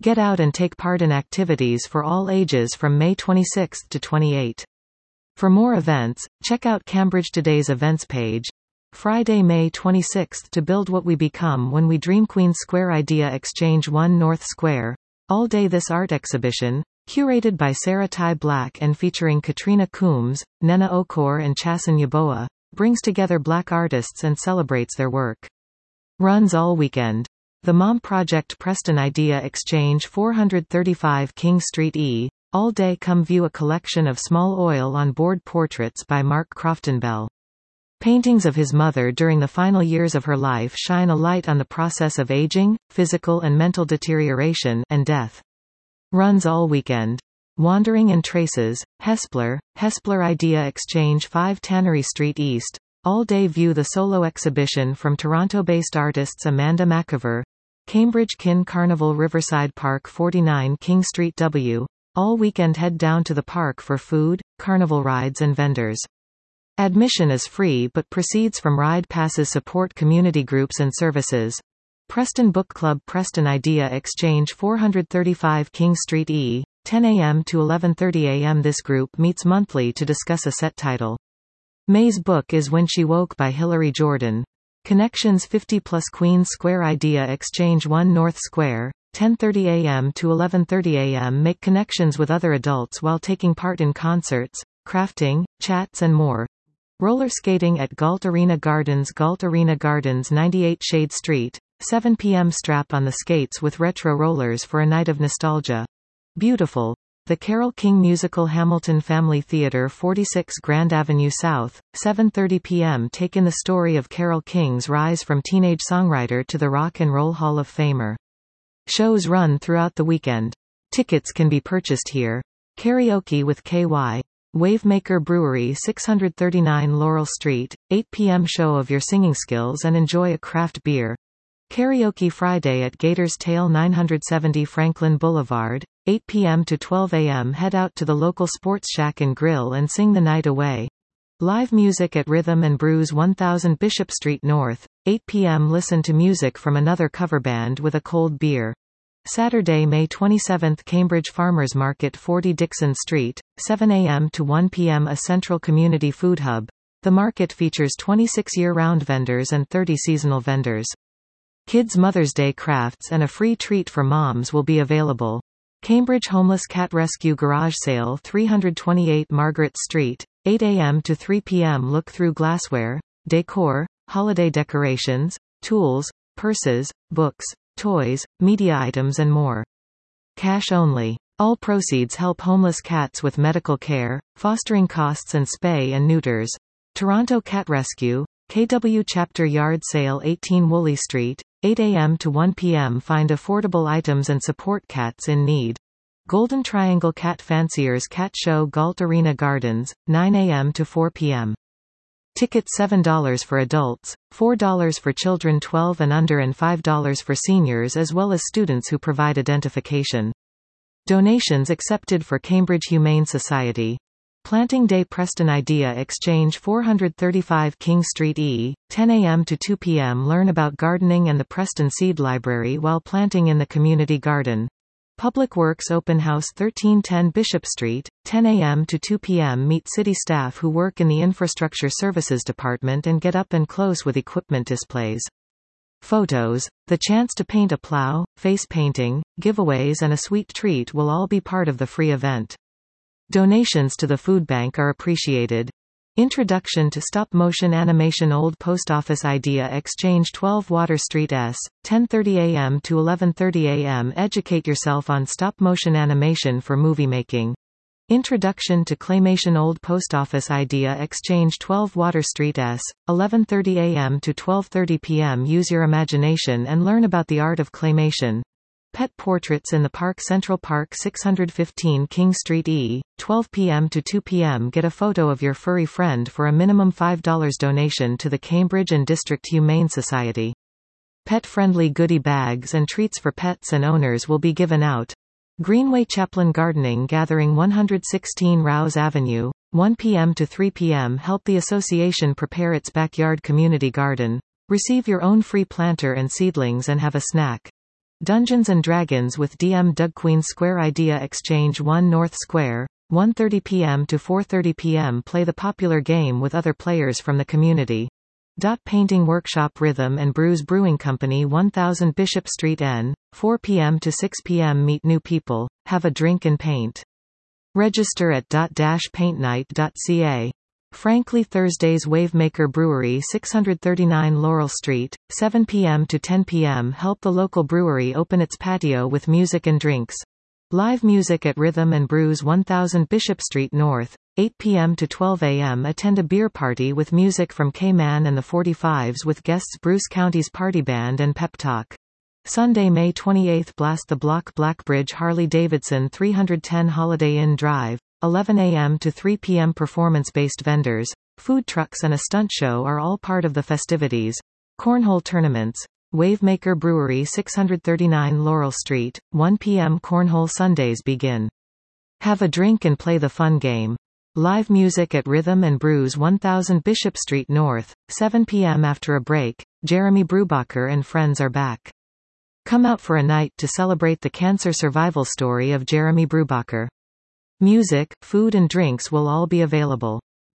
Get out and take part in activities for all ages from May 26 to 28. For more events, check out Cambridge Today's events page. Friday, May 26 to Build What We Become When We Dream. Queen Square Idea Exchange 1 North Square. All day this art exhibition, curated by Sarah Ty Black and featuring Katrina Coombs, Nena Okor and Chasen Yaboa, brings together Black artists and celebrates their work. Runs all weekend. The Mom Project Preston Idea Exchange 435 King Street E. All day come view a collection of small oil-on-board portraits by Mark Crofton Bell. Paintings of his mother during the final years of her life shine a light on the process of aging, physical and mental deterioration, and death. Runs all weekend. Wandering and Traces, Hespler Idea Exchange 5 Tannery Street East. All-day view the solo exhibition from Toronto-based artists Amanda McIver. Cambridge Kin Carnival Riverside Park 49 King Street W. All weekend head down to the park for food, carnival rides and vendors. Admission is free but proceeds from ride passes support community groups and services. Preston Book Club Preston Idea Exchange 435 King Street E. 10 a.m. to 11:30 a.m. This group meets monthly to discuss a set title. May's book is When She Woke by Hilary Jordan. Connections 50 plus Queen Square Idea Exchange 1 North Square. 10:30 a.m. to 11:30 a.m. Make connections with other adults while taking part in concerts, crafting, chats and more. Roller skating at Galt Arena Gardens 98 Shade Street, 7 p.m. Strap on the skates with retro rollers for a night of nostalgia. Beautiful. The Carole King Musical Hamilton Family Theatre 46 Grand Avenue South, 7:30 p.m. Take in the story of Carole King's rise from teenage songwriter to the Rock and Roll Hall of Famer. Shows run throughout the weekend. Tickets can be purchased here. Karaoke with KY. Wavemaker Brewery 639 Laurel Street, 8 p.m. Show of your singing skills and enjoy a craft beer. Karaoke Friday at Gator's Tail 970 Franklin Boulevard, 8 p.m. to 12 a.m. Head out to the local Sports Shack and Grill and sing the night away. Live music at Rhythm and Brews 1000 Bishop Street North, 8 p.m. Listen to music from another cover band with a cold beer. Saturday, May 27 Cambridge Farmers Market 40 Dixon Street, 7 a.m. to 1 p.m. A central community food hub. The market features 26 year-round vendors and 30 seasonal vendors. Kids' Mother's Day crafts and a free treat for moms will be available. Cambridge Homeless Cat Rescue Garage Sale 328 Margaret Street, 8 a.m. to 3 p.m. Look through glassware, decor, holiday decorations, tools, purses, books, toys, media items and more. Cash only. All proceeds help homeless cats with medical care, fostering costs and spay and neuters. Toronto Cat Rescue, KW Chapter Yard Sale 18 Woolley Street, 8 a.m. to 1 p.m. Find affordable items and support cats in need. Golden Triangle Cat Fanciers Cat Show Galt Arena Gardens, 9 a.m. to 4 p.m. Tickets $7 for adults, $4 for children 12 and under and $5 for seniors as well as students who provide identification. Donations accepted for Cambridge Humane Society. Planting Day Preston Idea Exchange 435 King Street E, 10 a.m. to 2 p.m. Learn about gardening and the Preston Seed Library while planting in the community garden. Public Works Open House 1310 Bishop Street, 10 a.m. to 2 p.m. Meet city staff who work in the Infrastructure Services Department and get up and close with equipment displays. Photos, the chance to paint a plow, face painting, giveaways and a sweet treat will all be part of the free event. Donations to the food bank are appreciated. Introduction to Stop-Motion Animation Old Post Office Idea Exchange 12 Water Street S, 10:30 a.m. to 11:30 a.m. Educate yourself on stop-motion animation for movie making. Introduction to Claymation Old Post Office Idea Exchange 12 Water Street S, 11:30 a.m. to 12:30 p.m. Use your imagination and learn about the art of claymation. Pet Portraits in the Park Central Park 615 King Street E, 12 p.m. to 2 p.m. Get a photo of your furry friend for a minimum $5 donation to the Cambridge and District Humane Society. Pet-friendly goodie bags and treats for pets and owners will be given out. Greenway Chaplain Gardening Gathering 116 Rouse Avenue, 1 p.m. to 3 p.m. Help the association prepare its backyard community garden. Receive your own free planter and seedlings and have a snack. Dungeons & Dragons with DM Doug. Queen Square Idea Exchange 1 North Square, 1:30 p.m. to 4:30 p.m. Play the popular game with other players from the community. Painting Workshop Rhythm and Brews Brewing Company 1000 Bishop Street N, 4 p.m. to 6 p.m. Meet new people, have a drink and paint. Register at .-paintnight.ca. Frankly Thursdays Wavemaker Brewery 639 Laurel Street, 7 p.m. to 10 p.m. Help the local brewery open its patio with music and drinks. Live music at Rhythm and Brews 1000 Bishop Street North, 8 p.m. to 12 a.m. Attend a beer party with music from K-Man and the 45s with guests Bruce County's Party Band and Pep Talk. Sunday, May 28 Blast the Block Blackbridge Harley-Davidson 310 Holiday Inn Drive, 11 a.m. to 3 p.m. Performance-based vendors, food trucks and a stunt show are all part of the festivities. Cornhole tournaments. Wavemaker Brewery 639 Laurel Street, 1 p.m. Cornhole Sundays begin. Have a drink and play the fun game. Live music at Rhythm and Brews 1000 Bishop Street North, 7 p.m. After a break, Jeremy Brubacher and friends are back. Come out for a night to celebrate the cancer survival story of Jeremy Brubacher. Music, food and drinks will all be available.